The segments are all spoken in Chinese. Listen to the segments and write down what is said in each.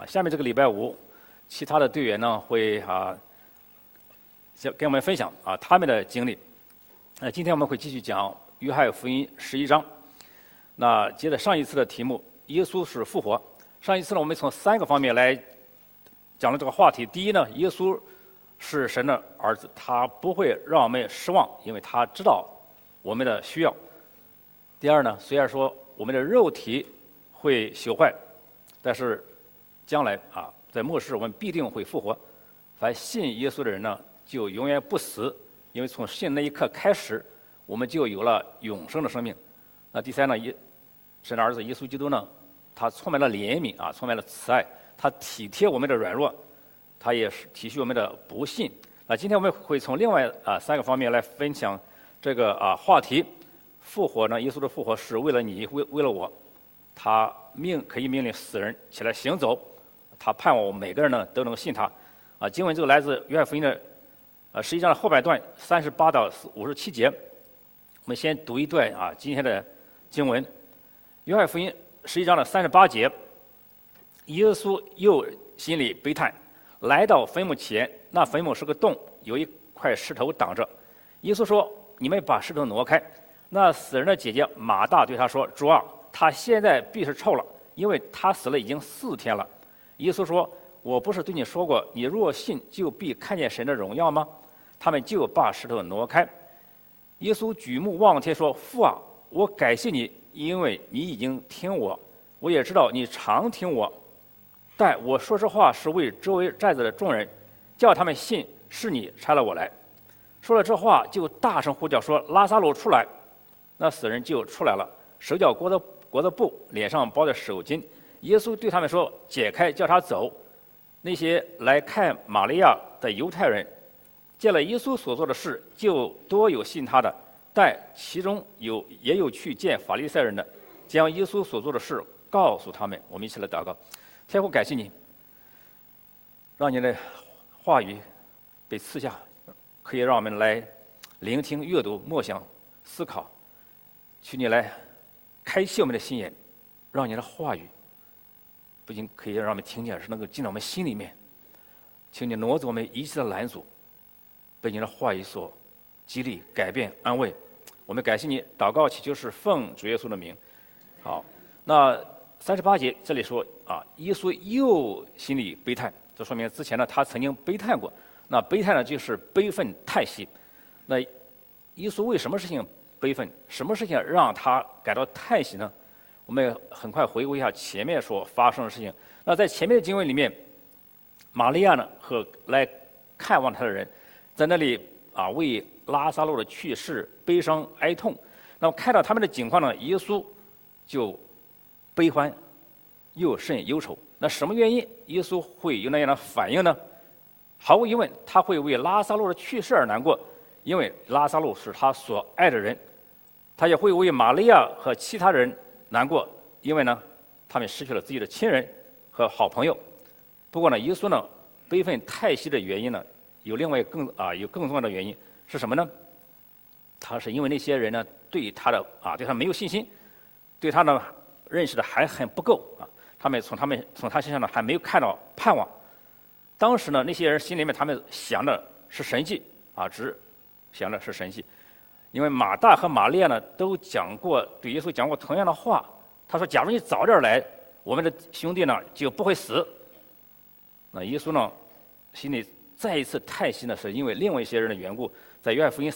下面这个礼拜五，其他的队员呢会跟我们分享他们的经历。今天我们会继续讲约翰福音11章。那接着上一次的题目，耶稣是复活。上一次呢，我们从3个方面来讲了这个话题。第一呢，耶稣是神的儿子，他不会让我们失望，因为他知道我们的需要。第二呢，虽然说我们的肉体会朽坏，但是将来在末世我们必定会复活。凡信耶稣的人呢，就永远不死，因为从信那一刻开始，我们就有了永生的生命。那第三呢，神的儿子耶稣基督呢，他充满了怜悯充满了慈爱，他体贴我们的软弱，他也是体恤我们的不信。那今天我们会从另外3个方面来分享这个话题。复活呢，耶稣的复活是为了你，为了我，他可以命令死人起来行走，他盼望我们每个人呢都能信他。经文这个来自约翰福音的11章的后半段38到57节。我们先读一段今天的经文。约翰福音11章的38节，耶稣又心里悲叹，来到坟墓前，那坟墓是个洞，有一块石头挡着。耶稣说：“你们把石头挪开。”那死人的姐姐马大对他说：“主啊，他现在必是臭了，因为他死了已经4天了。”耶稣说：“我不是对你说过，你若信，就必看见神的荣耀吗？”他们就把石头挪开。耶稣举目望天说：“父啊，我感谢你，因为你已经听我，我也知道你常听我。但我说这话是为周围站着的众人，叫他们信是你差了我来。”说了这话，就大声呼叫说：“拉撒路出来！”那死人就出来了，手脚裹着布，脸上包着手巾。耶稣对他们说：“解开，叫他走。”那些来看玛利亚的犹太人，见了耶稣所做的事，就多有信他的，但其中也有去见法利赛人的，将耶稣所做的事告诉他们。我们一起来祷告。天父，感谢你，让你的话语被赐下，可以让我们来聆听、阅读、默想、思考。求你来开启我们的心眼，让你的话语不仅可以让我们听见，而是能够进到我们心里面。求你挪走我们一切的拦阻，被你的话语所激励、改变、安慰。我们感谢你，祷告祈求是奉主耶稣的名。好，那38节这里说耶稣又心里悲叹，这说明之前呢他曾经悲叹过。那悲叹呢就是悲愤叹息。那耶稣为什么事情悲愤？什么事情让他感到叹息呢？我们很快回顾一下前面所发生的事情。那在前面的经文里面，玛利亚呢和来看望他的人，在那里为拉撒路的去世悲伤哀痛。那么看到他们的境况呢，耶稣就悲欢又甚忧愁。那什么原因耶稣会有那样的反应呢？毫无疑问，他会为拉撒路的去世而难过，因为拉撒路是他所爱的人。他也会为玛利亚和其他人难过，因为呢他们失去了自己的亲人和好朋友。不过呢，耶稣呢悲愤叹息的原因呢，有另外更重要的原因是什么呢？他是因为那些人呢对他没有信心，对他呢认识的还很不够他们从他身上呢还没有看到盼望。当时呢那些人心里面他们想的是神迹只想的是神迹。因为马大和玛利亚呢都对耶稣讲过同样的话。他说：“假如你早点来，我们的兄弟呢就不会死。”那耶稣呢心里再一次叹息呢，是因为另外一些人的缘故。在约翰福音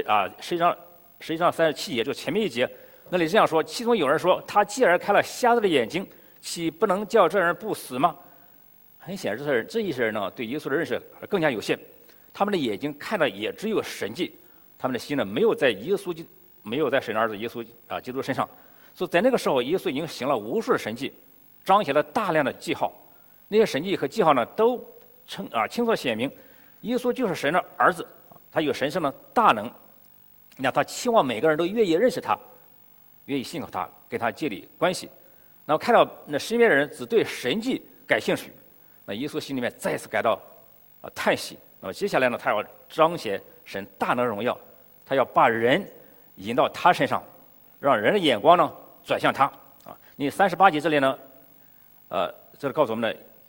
11章37节，就前面一节，那里这样说：“其中有人说，他既然开了瞎子的眼睛，岂不能叫这人不死吗？”很显然，这一些人呢对耶稣的认识更加有限，他们的眼睛看的也只有神迹，他们的心呢没有在神的儿子耶稣基督身上。所以在那个时候，耶稣已经行了无数的神迹，彰显了大量的记号。那些神迹和记号呢都清楚显明，耶稣就是神的儿子，他有神圣的大能。那他期望每个人都愿意认识他，愿意信靠他，跟他建立关系。然后看到那身边的人只对神迹感兴趣，那耶稣心里面再次感到叹息。那么接下来呢，他要彰显神大能荣耀，他要把人引到他身上，让人的眼光呢转向他你38节这里呢这里告诉我们呢，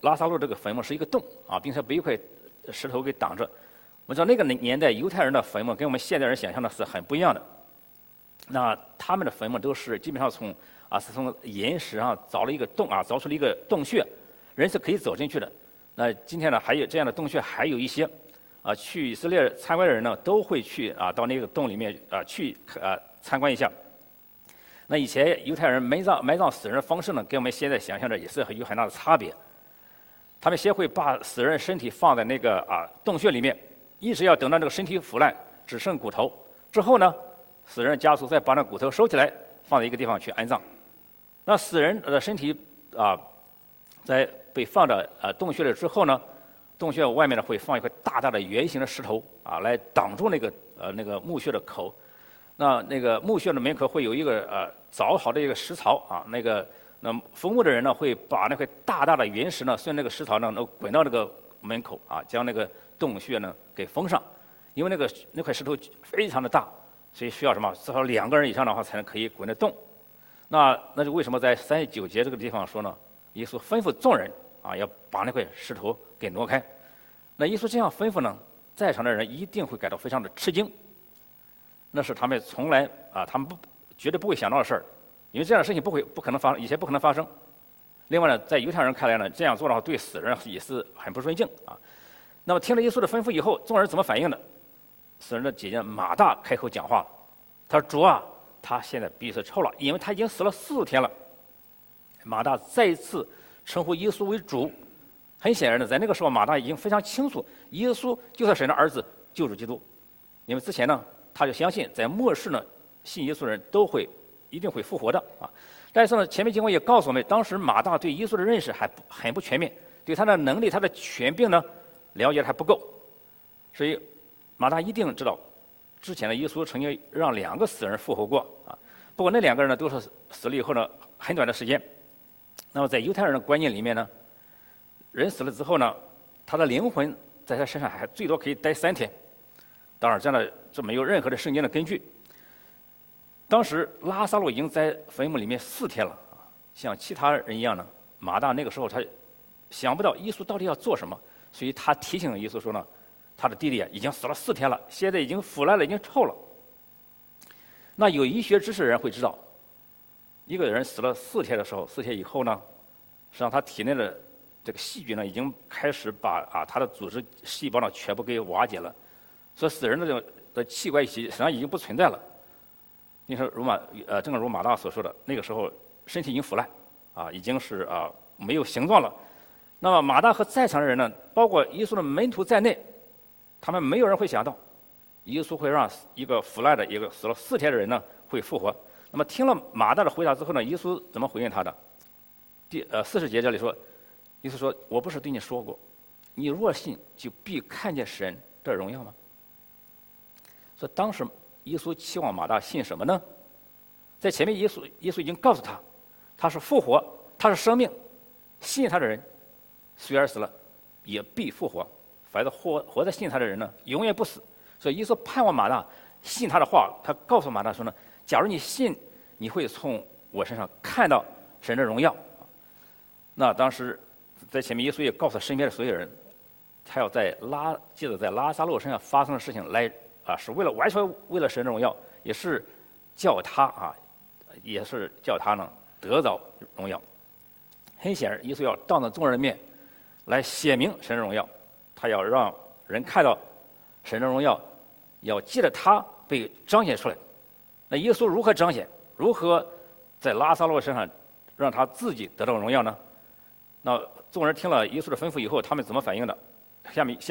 拉撒路这个坟墓是一个洞啊，并且被一块石头给挡着。我们知道那个年代犹太人的坟墓跟我们现代人想象的是很不一样的。那他们的坟墓都是基本上从岩石上凿了一个洞啊，凿出了一个洞穴，人是可以走进去的。那今天呢，还有这样的洞穴还有一些啊，去以色列参观的人呢都会去啊到那个洞里面去参观一下。那以前犹太人埋葬死人的方式呢，跟我们现在想象的也是有很大的差别。他们先会把死人身体放在那个洞穴里面，一直要等到这个身体腐烂只剩骨头之后呢，死人家属再把那骨头收起来放在一个地方去安葬。那死人的身体在被放到洞穴里之后呢，洞穴外面呢会放一块大大的圆形的石头来挡住那个墓穴的口。那个墓穴的门口会有一个凿好的一个石槽那坟墓的人呢会把那块大大的原石呢顺那个石槽呢滚到那个门口将那个洞穴呢给封上。因为那块石头非常的大，所以需要什么？至少2个人以上的话才能可以滚得动。那就为什么在39节这个地方说呢？耶稣吩咐众人要把那块石头给挪开。那耶稣这样吩咐呢，在场的人一定会感到非常的吃惊。那是他们从来他们绝对不会想到的事儿，因为这样的事情不可能发生，以前不可能发生。另外呢，在犹太人看来呢，这样做的话对死人也是很不尊敬啊。那么听了耶稣的吩咐以后，众人怎么反应的？死人的姐姐马大开口讲话了，他说：“主啊，他现在必是臭了，因为他已经死了4天了。”马大再一次称呼耶稣为主。很显然的，在那个时候，马大已经非常清楚，耶稣就是神的儿子，救主基督。因为之前呢，他就相信在末世呢，信耶稣的人一定会复活的啊。但是呢，前面经文也告诉我们，当时马大对耶稣的认识还很不全面，对他的能力、他的权柄呢了解的还不够，所以马大一定知道，之前的耶稣曾经让2个死人复活过啊。不过那2个人呢，都是死了以后呢，很短的时间。那么在犹太人的观念里面呢，人死了之后呢，他的灵魂在他身上还最多可以待3天。当然，这没有任何的圣经的根据。当时拉撒路已经在坟墓里面4天了啊，像其他人一样呢，马大那个时候他想不到耶稣到底要做什么，所以他提醒耶稣说呢，他的弟弟已经死了4天了，现在已经腐烂了，已经臭了。那有医学知识的人会知道，一个人死了4天的时候，4天以后呢，实际上他体内的这个细菌呢，已经开始把他的组织细胞呢全部给瓦解了，所以死人的这个器官实际上已经不存在了。你说正如马大所说的，那个时候身体已经腐烂已经是没有形状了。那么马大和在场的人呢，包括耶稣的门徒在内，他们没有人会想到，耶稣会让一个腐烂的一个死了4天的人呢会复活。那么听了马大的回答之后呢，耶稣怎么回应他的？40节这里说，耶稣说：“我不是对你说过，你若信，就必看见神的荣耀吗？”所以当时耶稣期望马大信什么呢？在前面耶稣已经告诉他，他是复活，他是生命，信他的人虽然死了，也必复活。凡是活在信他的人呢，永远不死。所以耶稣盼望马大信他的话，他告诉马大说呢：“假如你信，你会从我身上看到神的荣耀。”那当时在前面耶稣也告诉身边的所有人，他要接着在拉撒路身上发生的事情来是完全为了神的荣耀，也是叫他呢得着荣耀。很显然，耶稣要当着众人的面来显明神的荣耀，他要让人看到神的荣耀，要借着他被彰显出来。那耶稣如何彰显？如何在拉撒路身上让他自己得到荣耀呢？那众人听了耶稣的吩咐以后，他们怎么反应的？下面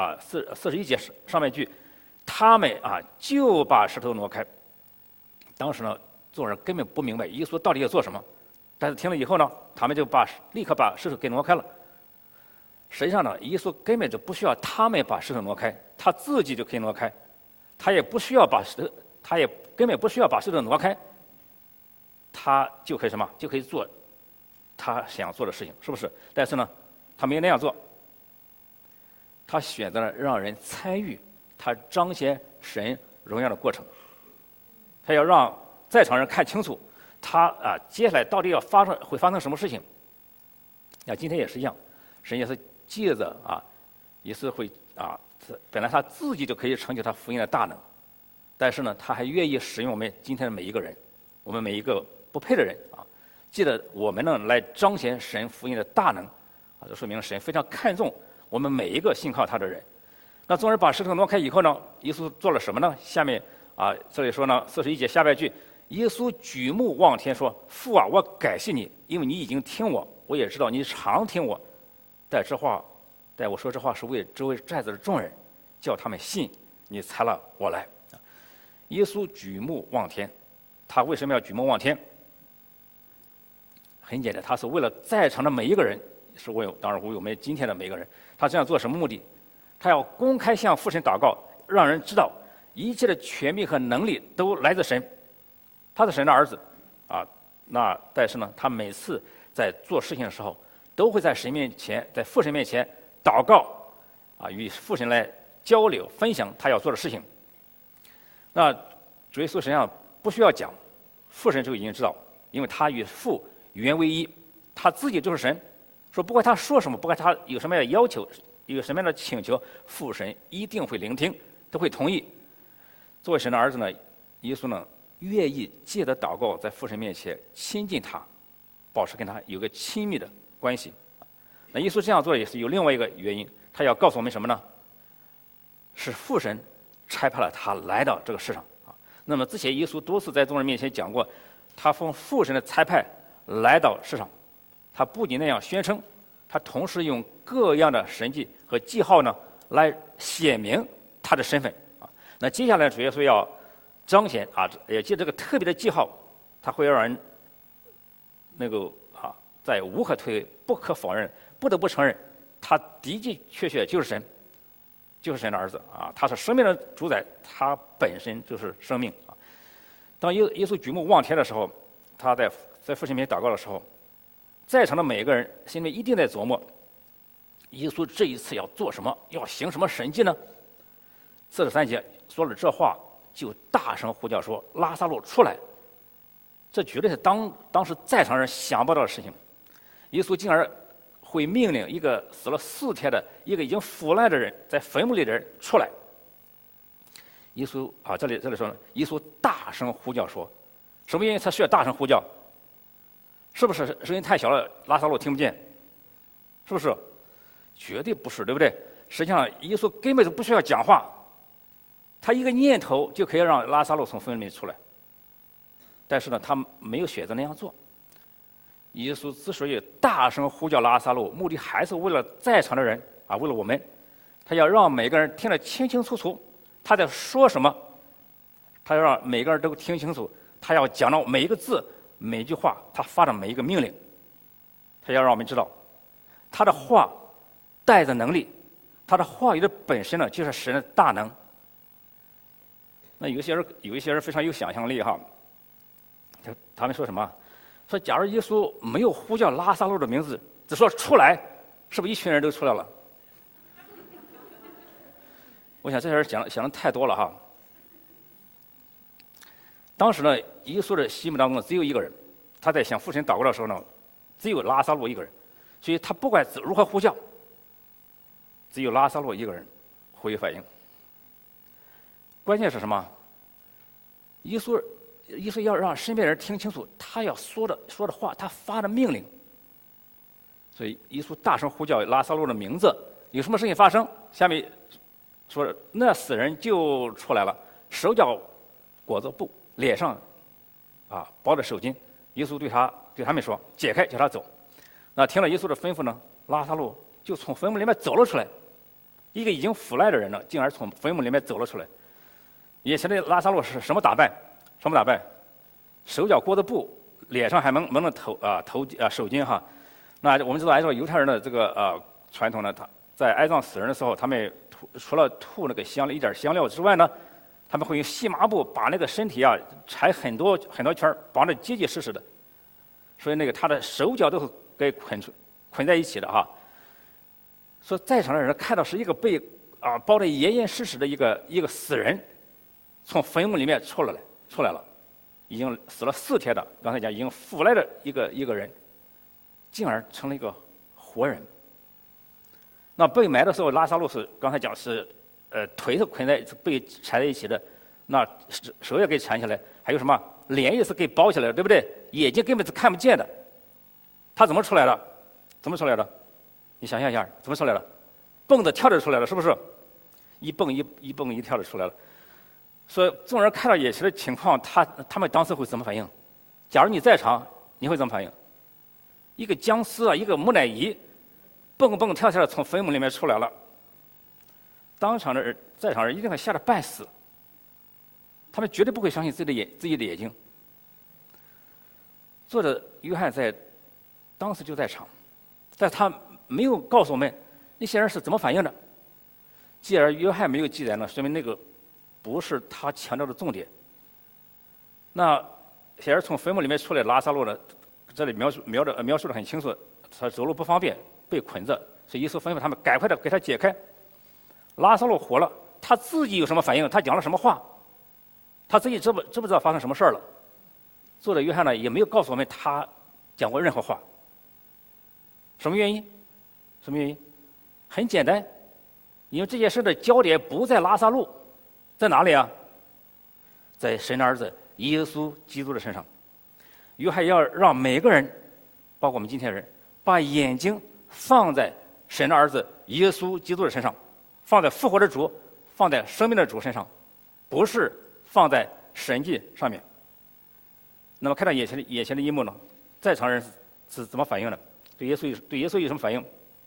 41节上面句，他们就把石头挪开。当时呢，众人根本不明白耶稣到底要做什么，但是听了以后呢，他们就立刻把石头给挪开了。实际上呢，耶稣根本就不需要他们把石头挪开，他自己就可以挪开，他也根本不需要把石头挪开，他就可以什么？就可以做他想做的事情，是不是？但是呢，他没有那样做，他选择了让人参与他彰显神荣耀的过程。他要让在场人看清楚，他接下来到底会发生什么事情。那今天也是一样，实神也是借着也是会本来他自己就可以成就他福音的大能，但是呢，他还愿意使用我们今天的每一个人，我们每一个不配的人借着我们呢来彰显神福音的大能这说明神非常看重我们每一个信靠他的人。那众人把石头挪开以后呢，耶稣做了什么呢？下面这里说呢，41节下半句，耶稣举目望天说：“父啊，我感谢你，因为你已经听我，我也知道你常听我。但我说这话是为周围站着的众人，叫他们信你才了我来。”耶稣举目望天，他为什么要举目望天？很简单，他是为了在场的每一个人，当然为我们今天的每一个人。他这样做什么目的？他要公开向父神祷告，让人知道一切的权柄和能力都来自神，他是神的儿子但是呢，他每次在做事情的时候，都会在神面前，在父神面前祷告与父神来交流分享他要做的事情。那主耶稣实际上不需要讲，父神就已经知道，因为他与父原为一，他自己就是神。说不管他说什么，不管他有什么样的要求，有什么样的请求，父神一定会聆听，都会同意。作为神的儿子呢，耶稣呢愿意借着祷告在父神面前亲近他，保持跟他有个亲密的关系。那耶稣这样做也是有另外一个原因，他要告诉我们什么呢？是父神差派了他来到这个世上那么之前耶稣多次在众人面前讲过，他奉父神的差派来到世上，他不仅那样宣称，他同时用各样的神迹和记号呢来显明他的身份那接下来主耶稣要彰显也借这个特别的记号，他会让人那个在无可推诿、不可否认、不得不承认，他的的确确就是神，就是神的儿子他是生命的主宰，他本身就是生命当耶稣举目望天的时候，他在父神面前祷告的时候，在场的每个人心里一定在琢磨，耶稣这一次要做什么，要行什么神迹呢？43节说了这话，就大声呼叫说：“拉撒路出来！”这绝对是当时在场人想不到的事情。耶稣竟然会命令一个死了4天的一个已经腐烂的人，在坟墓里的人出来。耶稣这里说呢，耶稣大声呼叫说，什么原因他需要大声呼叫？是不是声音太小了，拉撒路听不见？是不是？绝对不是，对不对？实际上，耶稣根本就不需要讲话，他一个念头就可以让拉撒路从坟墓里出来。但是呢，他没有选择那样做。耶稣之所以大声呼叫拉撒路，目的还是为了在场的人为了我们，他要让每个人听得清清楚楚他在说什么，他要让每个人都听清楚，他要讲到每一个字、每一句话，他发的每一个命令，他要让我们知道，他的话带着能力，他的话语的本身呢，就是神的大能。那有一些人非常有想象力他们说什么？说假如耶稣没有呼叫拉撒路的名字，只说出来，是不是一群人都出来了？我想这些人想的太多了当时呢，耶稣的心目当中只有一个人，他在向父神祷告的时候呢，只有拉撒路一个人，所以他不管如何呼叫，只有拉撒路一个人会有反应。关键是什么？耶稣要让身边人听清楚他要说的话，他发的命令。所以耶稣大声呼叫拉撒路的名字，有什么事情发生？下面说那死人就出来了，手脚裹着布，脸上包着手巾。耶稣对他们说：“解开，叫他走。”那听了耶稣的吩咐呢，拉撒路就从坟墓里面走了出来。一个已经腐烂的人呢，竟然从坟墓里面走了出来。眼前的拉撒路是什么打扮？手脚裹着布，脸上还蒙着手巾那我们知道按照犹太人的这个传统呢，他在哀葬死人的时候，他们除了吐那个一点香料之外呢，他们会用细麻布把那个身体缠很多圈，绑得结结实实的，所以他的手脚都是给捆在一起的说在场的人看到是一个被包得严严实实的一个死人，从坟墓里面出来了，已经死了4天的，刚才讲已经腐烂的一个人，竟然成了一个活人。 那被埋的时候，拉萨路是刚才讲是，腿是捆在被缠在一起的，那手也给缠起来，还有什么脸也是给包起来的，对不对？眼睛根本是看不见的。他怎么出来的？怎么出来的？你想象一下，怎么出来的？蹦着跳着出来了，是不是？一蹦一跳的出来了。所以众人看到野奇的情况，他们当时会怎么反应？假如你在场，你会怎么反应？一个僵尸啊，一个木乃伊，蹦蹦跳跳的从坟墓里面出来了，当场的人在场人一定会吓得半死，他们绝对不会相信自己的眼睛。作者约翰当时就在场，但他没有告诉我们那些人是怎么反应的。既然约翰没有记载呢，说明那个不是他强调的重点。那显然从坟墓里面出来，拉萨路呢，这里描述的很清楚，他走路不方便，被捆着，所以耶稣吩咐他们赶快的给他解开。拉萨路活了，他自己有什么反应？他讲了什么话？他自己知不知道发生什么事儿了？作者约翰呢也没有告诉我们他讲过任何话。什么原因？什么原因？很简单，因为这件事的焦点不在拉萨路，在哪里啊？在神的儿子耶稣基督的身上。约翰要让每个人，包括我们今天的人，把眼睛放在神的儿子耶稣基督的身上，放在复活的主，放在生命的主身上，不是放在神迹上面。那么看到眼前的一幕呢，在场人是怎么反应的？对耶稣有什么反应？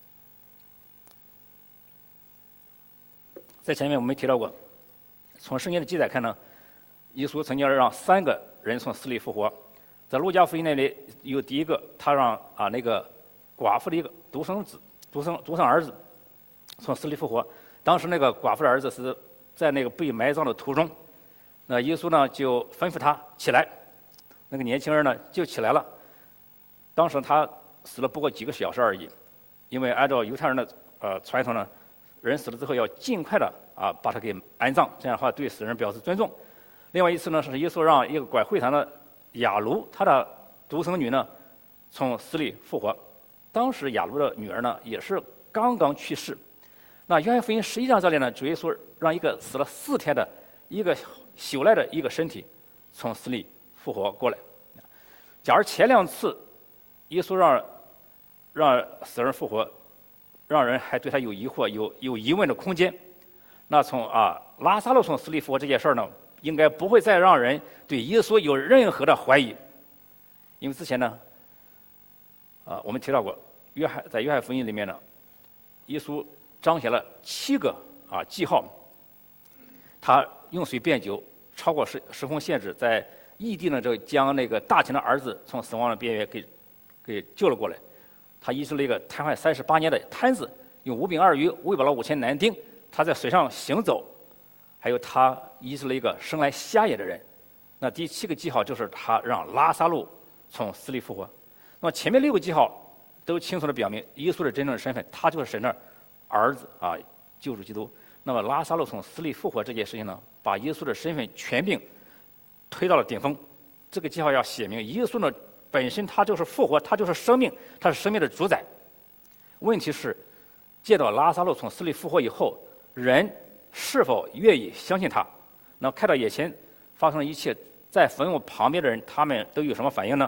在前面我们提到过，从圣经的记载看呢，耶稣曾经让3个人从死里复活。在路加福音那里有第一个，他让那个寡妇的一个独生儿子从死里复活。当时那个寡妇的儿子是在那个被埋葬的途中，那耶稣呢就吩咐他起来，那个年轻人呢就起来了。当时他死了不过几个小时而已，因为按照犹太人的传统呢，人死了之后要尽快的把他给安葬，这样的话对死人表示尊重。另外一次呢，是耶稣让一个管会堂的雅卢，他的独生女呢从死里复活。当时雅卢的女儿呢也是刚刚去世。那约翰福音11章这里呢，主耶稣让一个死了4天的一个朽赖的一个身体从死里复活过来。假如前2次耶稣让死人复活，让人还对他有疑惑、有疑问的空间，那从拉萨路从死里复活这件事儿呢，应该不会再让人对耶稣有任何的怀疑。因为之前呢我们提到过，在约翰福音里面呢，耶稣彰显了7个记号，他用水变酒，超过时空限制，在异地呢将那个大秦的儿子从死亡的边缘给救了过来。他医治了一个瘫痪38年的瘫子，用5饼2鱼喂饱了5000男丁。他在水上行走，还有他医治了一个生来瞎眼的人。那第7个记号就是他让拉萨路从死里复活。那么前面6个记号都清楚地表明耶稣的真正的身份，他就是神的儿子救主基督。那么拉萨路从死里复活这件事情呢，把耶稣的身份权柄推到了顶峰。这个记号要写明耶稣呢本身他就是复活，他就是生命，他是生命的主宰。问题是，见到拉萨路从死里复活以后，人是否愿意相信他？那看到眼前发生的一切，在坟墓旁边的人，他们都有什么反应呢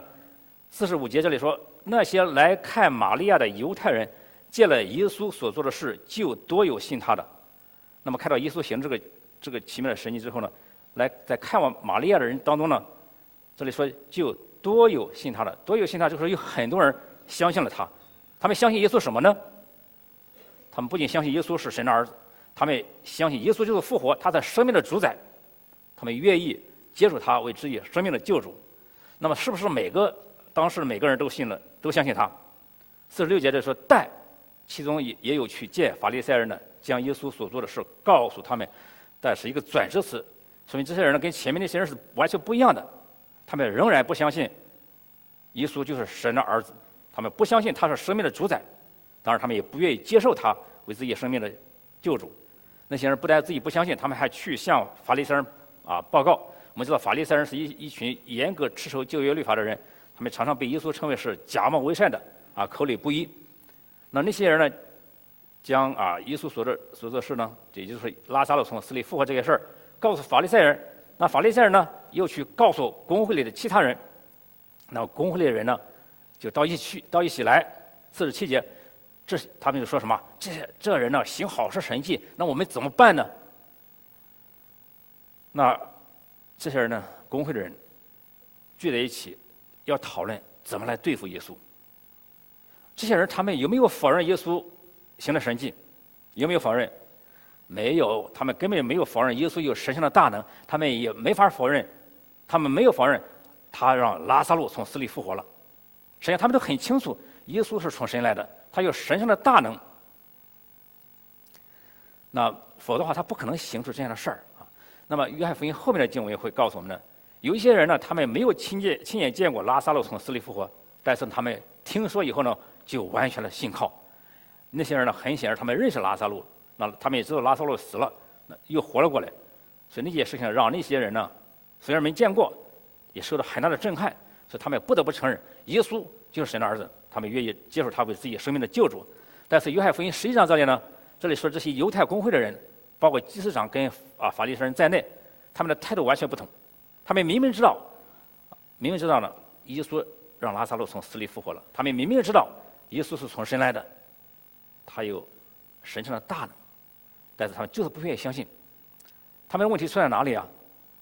？45节这里说，那些来看玛利亚的犹太人，见了耶稣所做的事，就多有信他的。那么看到耶稣行这个奇妙的神迹之后呢，在看望玛利亚的人当中呢，这里说就多有信他的。多有信他，就是有很多人相信了他。他们相信耶稣什么呢？他们不仅相信耶稣是神的儿子，他们相信耶稣就是复活，他在生命的主宰，他们愿意接受他为自己生命的救主。那么是不是当时每个人都信了，都相信他？46节这说，但其中也有去见法利赛人的，将耶稣所做的事告诉他们，但是一个转折词，说明这些人呢跟前面那些人是完全不一样的。他们仍然不相信耶稣就是神的儿子，他们不相信他是生命的主宰，当然他们也不愿意接受他为自己生命的救主。那些人不但自己不相信，他们还去向法利赛人报告。我们知道法利赛人是一群严格持守旧约律法的人，他们常常被耶稣称为是假冒为善的口里不一。那些人呢将耶稣所做的事呢，也就是拉撒路从死里复活这些事儿，告诉法利赛人。那法利赛人呢，又去告诉公会里的其他人。那公会里的人呢，就到一起来。47节，他们就说什么？这人呢，行好事神迹，那我们怎么办呢？那这些人呢，公会的人聚在一起，要讨论怎么来对付耶稣。这些人他们有没有否认耶稣行的神迹？有没有否认？没有，他们根本没有否认耶稣有神性的大能，他们也没法否认，他们没有否认他让拉撒路从死里复活了。实际上他们都很清楚，耶稣是从神来的，他有神性的大能。那否则的话，他不可能行出这样的事儿啊。那么约翰福音后面的经文会告诉我们呢，有一些人呢，他们没有亲眼见过拉撒路从死里复活，但是他们听说以后呢，就完全的信靠。那些人呢，很显然他们认识拉撒路，那他们也知道拉撒路死了，又活了过来，所以那些事情让那些人呢，虽然没见过，也受到很大的震撼，所以他们不得不承认耶稣就是神的儿子，他们愿意接受他为自己生命的救主。但是约翰福音11章这里呢，这里说这些犹太公会的人，包括祭司长跟法利赛人在内，他们的态度完全不同。他们明明知道呢，耶稣让拉撒路从死里复活了，他们明明知道耶稣是从神来的，他有神圣的大能，但是他们就是不愿意相信。他们的问题出在哪里啊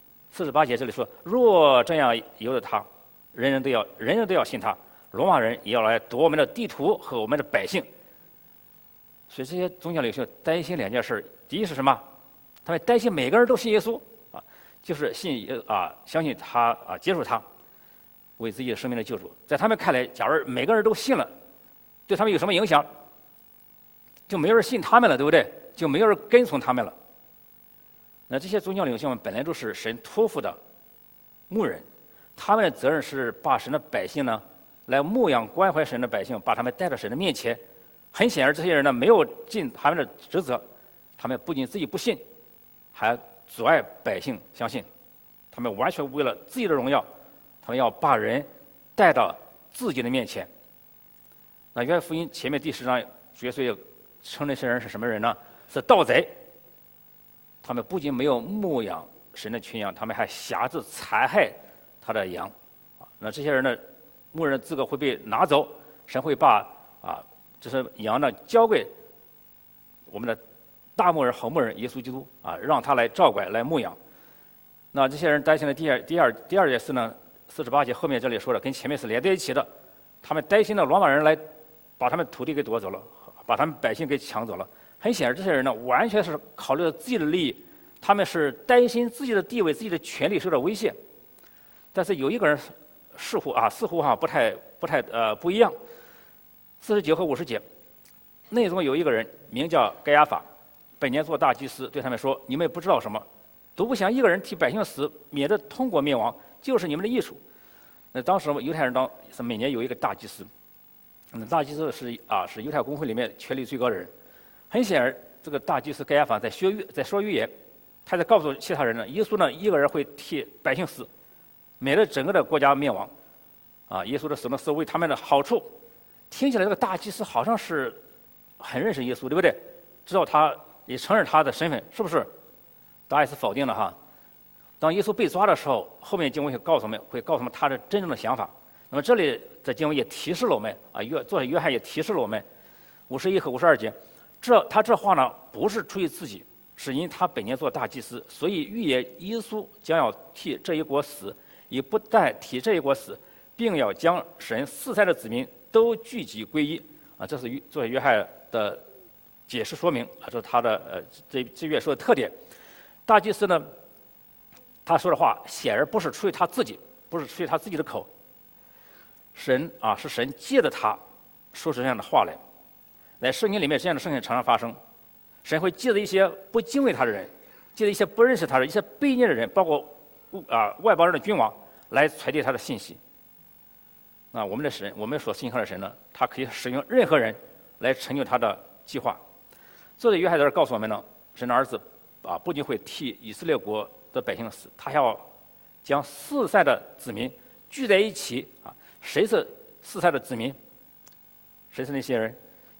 ？48节这里说，若这样由着他，人人都要信他，罗马人也要来夺我们的地图和我们的百姓。所以这些宗教领袖担心两件事：第一是什么？他们担心每个人都信耶稣啊，就是相信他接受他为自己的生命的救主。在他们看来，假如每个人都信了，对他们有什么影响？就没有人信他们了，对不对？就没有人跟从他们了。那这些宗教领袖们本来都是神托付的牧人，他们的责任是把神的百姓呢，来牧养关怀神的百姓，把他们带到神的面前。很显然，这些人呢没有尽他们的职责，他们不仅自己不信，还阻碍百姓相信。他们完全为了自己的荣耀，他们要把人带到自己的面前。那约翰福音前面第10章，耶稣也称那些人是什么人呢？是盗贼。他们不仅没有牧养神的群羊，他们还辖制残害他的羊。那这些人的牧人的资格会被拿走，神会把这些羊呢交给我们的大牧人、好牧人耶稣基督让他来照管、来牧养。那这些人担心的第二件事呢，48节后面这里说的跟前面是连在一起的。他们担心的罗马人来把他们土地给夺走了，把他们百姓给抢走了。很显然，这些人呢完全是考虑了自己的利益，他们是担心自己的地位、自己的权利受到威胁。但是有一个人似乎不一样。49和50节，内中有一个人名叫该亚法，本年做大祭司，对他们说：“你们不知道什么，独不想一个人替百姓死，免得通国灭亡，就是你们的益处。”那当时犹太人是每年有一个大祭司，大祭司是犹太公会里面权力最高的人。很显然，这个大祭司该亚法在说预言，他在告诉其他人呢，耶稣呢一个人会替百姓死，免得整个的国家灭亡。耶稣的死呢是为他们的好处。听起来这个大祭司好像是很认识耶稣，对不对？知道他，也承认他的身份，是不是？答案是否定的哈。当耶稣被抓的时候，后面经文会告诉我们他的真正的想法。那么这里的经文也提示了我们作者约翰也提示了我们51和52节。他这话呢，不是出于自己，是因他本年做大祭司，所以预言耶稣将要替这一国死，也不但替这一国死，并要将神四代的子民都聚集归一。这是作者约翰的解释说明这是他的这约说的特点。大祭司呢，他说的话显然不是出于他自己，不是出于他自己的口。是神借着他说出这样的话来。在圣经里面，这样的事情常常发生。神会借着一些不敬畏他的人，借着一些不认识他的、一些悖逆的人，包括外邦人的君王，来传递他的信息。我们的神，我们所信靠的神呢，他可以使用任何人来成就他的计划。作者约翰在这告诉我们呢，神的儿子不仅会替以色列国的百姓死，他还要将四代的子民聚在一起。谁是四代的子民？谁是那些人？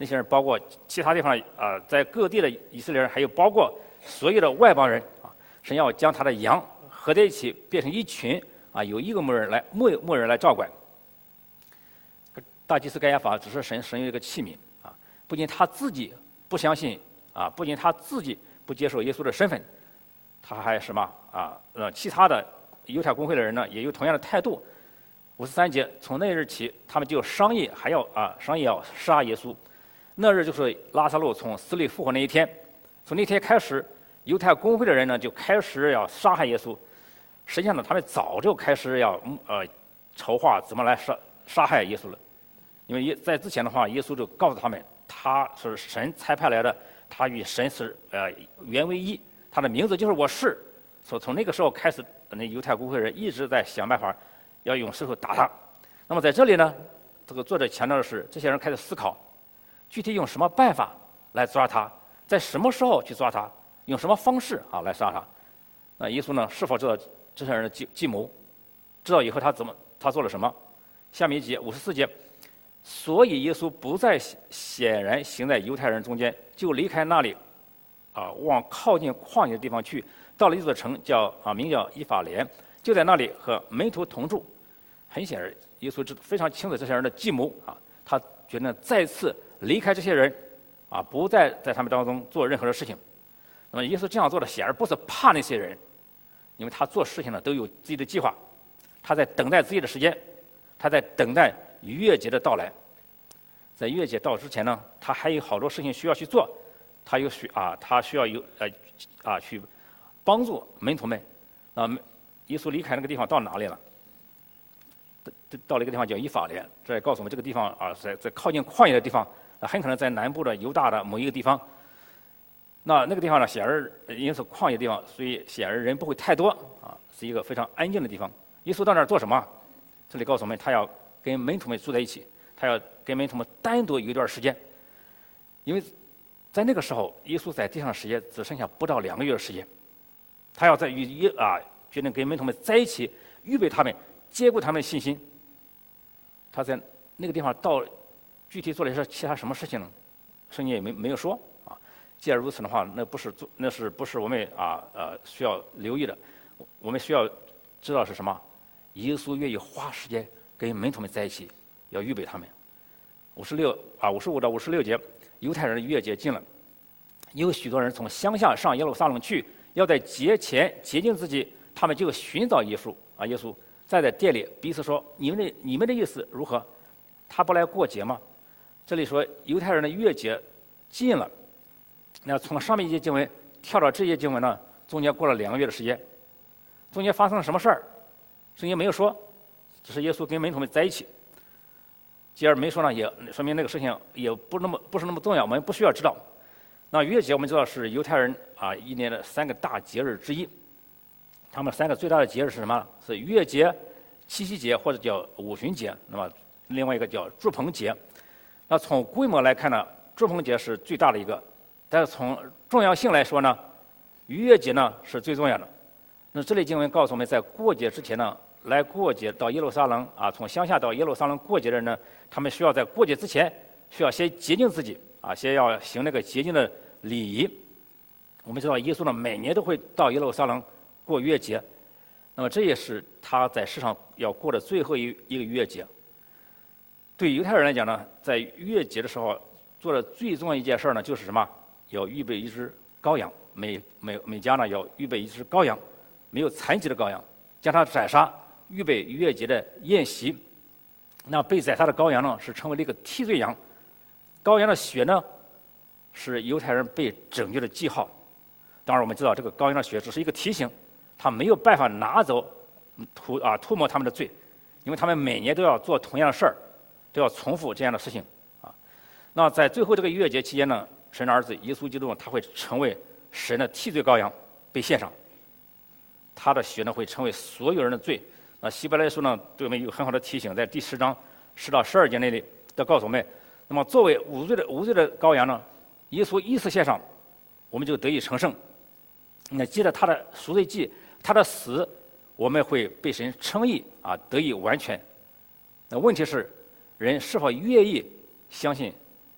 那些人包括其他地方在各地的以色列人，还有包括所有的外邦人啊，神要将他的羊合在一起，变成一群啊，有一个牧人来照管。大祭司该亚法只是神有一个器皿啊，不仅他自己不相信啊，不仅他自己不接受耶稣的身份，他还什么啊？其他的犹太公会的人呢，也有同样的态度。53节，从那日起，他们就商议要杀耶稣。那日就是拉撒路从死里复活那一天。从那天开始，犹太公会的人呢就开始要杀害耶稣。实际上呢，他们早就开始要筹划怎么来杀害耶稣了。因为在之前的话，耶稣就告诉他们，他是神差派来的，他与神是原为一，他的名字就是我是。所以从那个时候开始，那犹太公会人一直在想办法要用石头打他。那么在这里呢，这个作者强调的是，这些人开始思考，具体用什么办法来抓他，在什么时候去抓他，用什么方式来杀他。那耶稣呢，是否知道这些人的计谋？知道以后他做了什么？下面一节54节。所以耶稣不再显然行在犹太人中间，就离开那里，往靠近旷野的地方去，到了一座城名叫以法莲，就在那里和门徒同住。很显然，耶稣非常清楚这些人的计谋啊，他决定再次离开这些人，不再在他们当中做任何的事情。那么耶稣这样做的显然不是怕那些人，因为他做事情呢都有自己的计划，他在等待自己的时间，他在等待逾越节的到来。在逾越节到之前呢，他还有好多事情需要去做，他需要去帮助门徒们。耶稣离开那个地方到哪里了？到了一个地方叫以法莲，这也告诉我们这个地方在靠近旷野的地方，很可能在南部的犹大的某一个地方。那个地方呢，显然因为是旷野地方，所以显然人不会太多是一个非常安静的地方。耶稣到那儿做什么？这里告诉我们，他要跟门徒们住在一起，他要跟门徒们单独有一段时间，因为在那个时候，耶稣在地上的时间只剩下不到2个月的时间，他要决定跟门徒们在一起，预备他们，兼顾他们的信心。他在那个地方具体做了一些其他什么事情呢？圣经也没有说啊。既然如此的话，那不是我们需要留意的。我们需要知道是什么？耶稣愿意花时间跟门徒们在一起，要预备他们。55到56节，犹太人的逾越节近了，有许多人从乡下上耶路撒冷去，要在节前洁净自己，他们就寻找耶稣耶稣在店里彼此说：“你们的意思如何？他不来过节吗？”这里说犹太人的逾越节近了，那从上面一节经文跳到这些经文呢，中间过了2个月的时间，中间发生了什么事儿？圣经没有说，只是耶稣跟门徒们在一起。既然没说呢，也说明那个事情也不是那么重要，我们不需要知道。那逾越节我们知道是犹太人一年的3个大节日之一。他们3个最大的节日是什么？是逾越节、七夕节或者叫五旬节。那么另外一个叫住棚节。那从规模来看呢，住棚节是最大的一个，但是从重要性来说呢，逾越节呢是最重要的。那这类经文告诉我们，在过节之前呢，来过节到耶路撒冷从乡下到耶路撒冷过节的人呢，他们需要在过节之前需要先洁净自己先要行那个洁净的礼仪。我们知道耶稣呢每年都会到耶路撒冷过逾越节，那么这也是他在世上要过的最后一个逾越节。对犹太人来讲呢，在逾越节的时候做的最重要一件事呢，就是什么？要预备一只羔羊，每家呢要预备一只羔羊，没有残疾的羔羊，将它宰杀，预备逾越节的宴席。那被宰杀的羔羊呢，是成为了一个替罪羊。羔羊的血呢，是犹太人被拯救的记号。当然，我们知道这个羔羊的血只是一个提醒，他没有办法拿走涂抹他们的罪，因为他们每年都要做同样的事儿，都要重复这样的事情那在最后这个逾越节期间呢，神的儿子耶稣基督他会成为神的替罪羔羊，被献上。他的血呢会成为所有人的罪。那希伯来书呢对我们有很好的提醒，在第10章10到12节那里都告诉我们，那么作为无罪的羔羊呢，耶稣一次献上，我们就得以成圣。那接着他的赎罪祭，他的死，我们会被神称义得以完全。那问题是，人是否愿意相信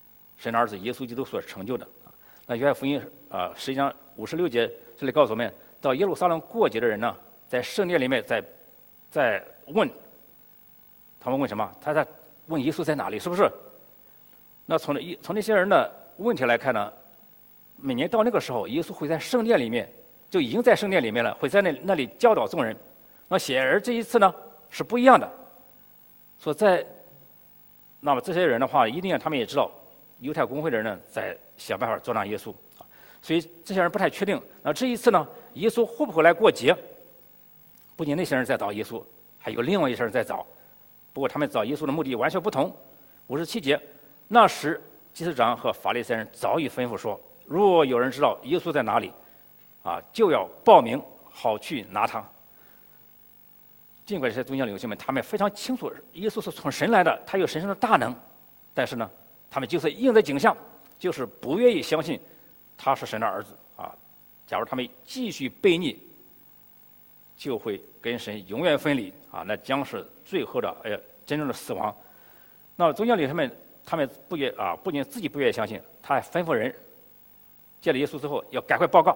神的儿子耶稣基督所成就的。那约翰福音11章56节这里告诉我们，到耶路撒冷过节的人呢，在圣殿里面在问，他们问什么？他在问耶稣在哪里，是不是？那从那些人的问题来看呢，每年到那个时候，耶稣会在圣殿里面，就已经在圣殿里面了，会在那里教导众人。那显然这一次呢是不一样的。所以那么这些人的话，一定他们也知道，犹太公会的人呢在想办法捉拿耶稣啊，所以这些人不太确定。那这一次呢，耶稣会不会来过节？不仅那些人在找耶稣，还有另外一些人在找，不过他们找耶稣的目的完全不同。57节，那时祭司长和法利赛人早已吩咐说，若有人知道耶稣在哪里，就要报名，好去拿他。尽管这些宗教领袖们，他们非常清楚耶稣是从神来的，他有神圣的大能，但是呢，他们就是应着景象，就是不愿意相信他是神的儿子啊。假如他们继续悖逆，就会跟神永远分离啊，那将是最后的真正的死亡。那宗教领袖们，他们不仅自己不愿意相信，他还吩咐人见了耶稣之后要赶快报告，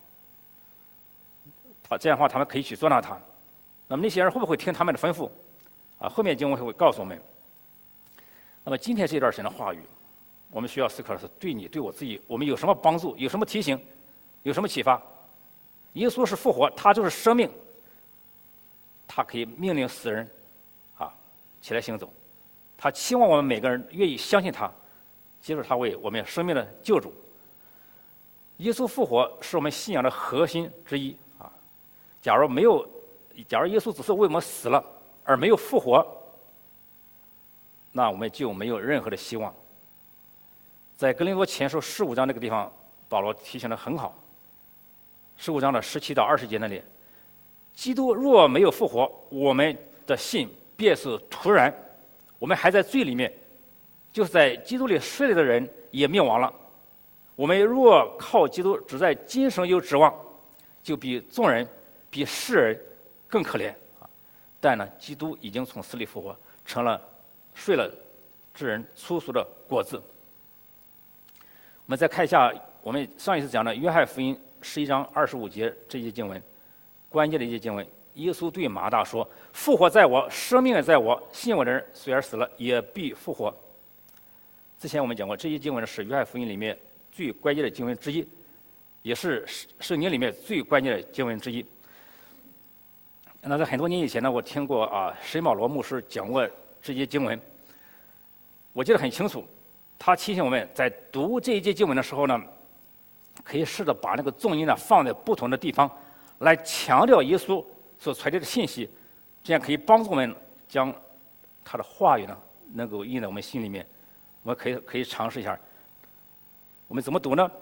这样的话他们可以去捉拿他。那么那些人会不会听他们的吩咐？后面经文会告诉我们。那么今天这段神的话语，我们需要思考的是对你对我自己，我们有什么帮助？有什么提醒？有什么启发？耶稣是复活，他就是生命，他可以命令死人起来行走。他期望我们每个人愿意相信他，接受他为我们生命的救主。耶稣复活是我们信仰的核心之一啊。假如耶稣只是为我们死了而没有复活，那我们就没有任何的希望。在哥林多前书15章那个地方，保罗提醒得很好。15章的17到20节那里，基督若没有复活，我们的信便是徒然，我们还在罪里面，就是在基督里睡了的人也灭亡了。我们若靠基督只在今生有指望，就比众人比世人更可怜但呢，基督已经从死里复活，成了睡了之人粗俗的果子。我们再看一下我们上一次讲的约翰福音11章25节这一节经文，关键的一节经文。耶稣对马大说：“复活在我，生命也在我，信我的人虽然死了，也必复活。”之前我们讲过，这一经文是约翰福音里面最关键的经文之一，也是圣经里面最关键的经文之一。那在很多年以前呢，我听过申茂罗牧师讲过这些经文，我记得很清楚。他提醒我们在读这一节经文的时候呢，可以试着把那个重音呢放在不同的地方，来强调耶稣所传递的信息，这样可以帮助我们将他的话语呢能够印在我们心里面。我们可以尝试一下，我们怎么读呢？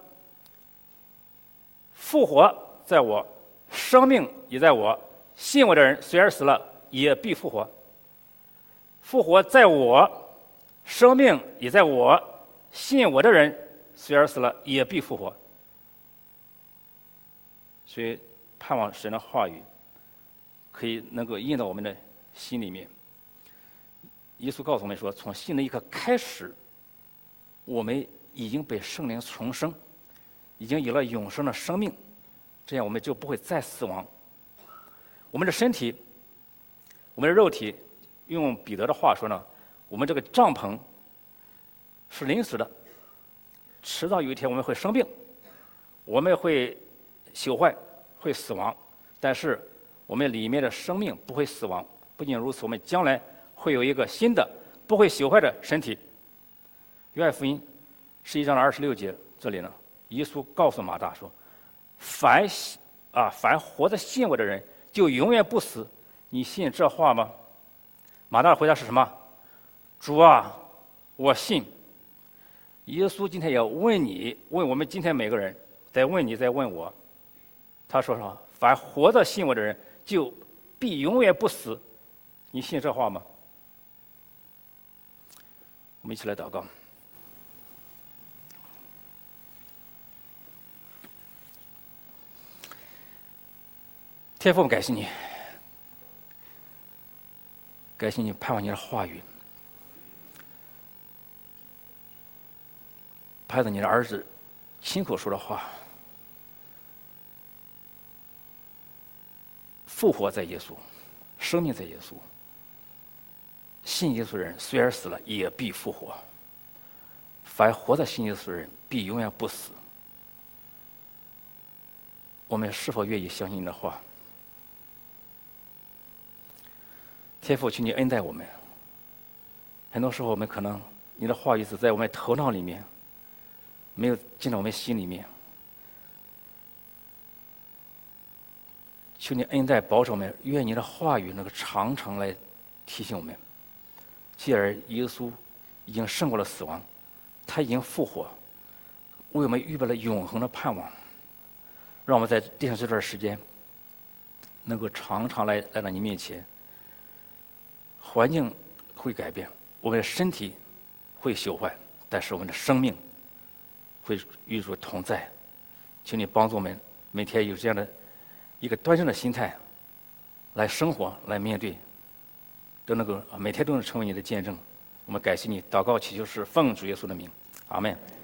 复活在我，生命也在我，信我的人虽然死了，也必复活。复活在我，生命也在我，信我的人虽然死了，也必复活。所以盼望神的话语可以能够印到我们的心里面。耶稣告诉我们说，从信的一刻开始，我们已经被圣灵重生，已经有了永生的生命，这样我们就不会再死亡。我们的身体，我们的肉体，用彼得的话说呢，我们这个帐篷是临时的，迟早有一天我们会生病，我们会朽坏，会死亡，但是我们里面的生命不会死亡。不仅如此，我们将来会有一个新的不会朽坏的身体。约翰福音11章的26节这里呢，耶稣告诉马大说：“凡活着信我的人，就永远不死。你信这话吗？”马大的回答是什么？主啊，我信。耶稣今天也问你，问我们今天每个人，在问你，在问我。他说什么？凡活着信我的人，就必永远不死。你信这话吗？我们一起来祷告。天父，感谢你，感谢你，盼望你的话语。 拍着你的儿子亲口说的话，复活在耶稣，生命在耶稣。信耶稣的人虽然死了，也必复活。凡活在信耶稣的人，必永远不死。我们是否愿意相信你的话？天父，请你恩待我们。很多时候，我们可能你的话语只在我们头脑里面，没有进到我们心里面。求你恩待保守我们，愿你的话语能够常常来提醒我们。继而，耶稣已经胜过了死亡，他已经复活，为我们预备了永恒的盼望。让我们在地上这段时间，能够常常来到你面前。环境会改变，我们的身体会朽坏，但是我们的生命会与主同在。请你帮助我们每天有这样的一个端正的心态来生活，来面对，都能够每天都能成为你的见证。我们感谢你，祷告祈求是奉主耶稣的名，阿门。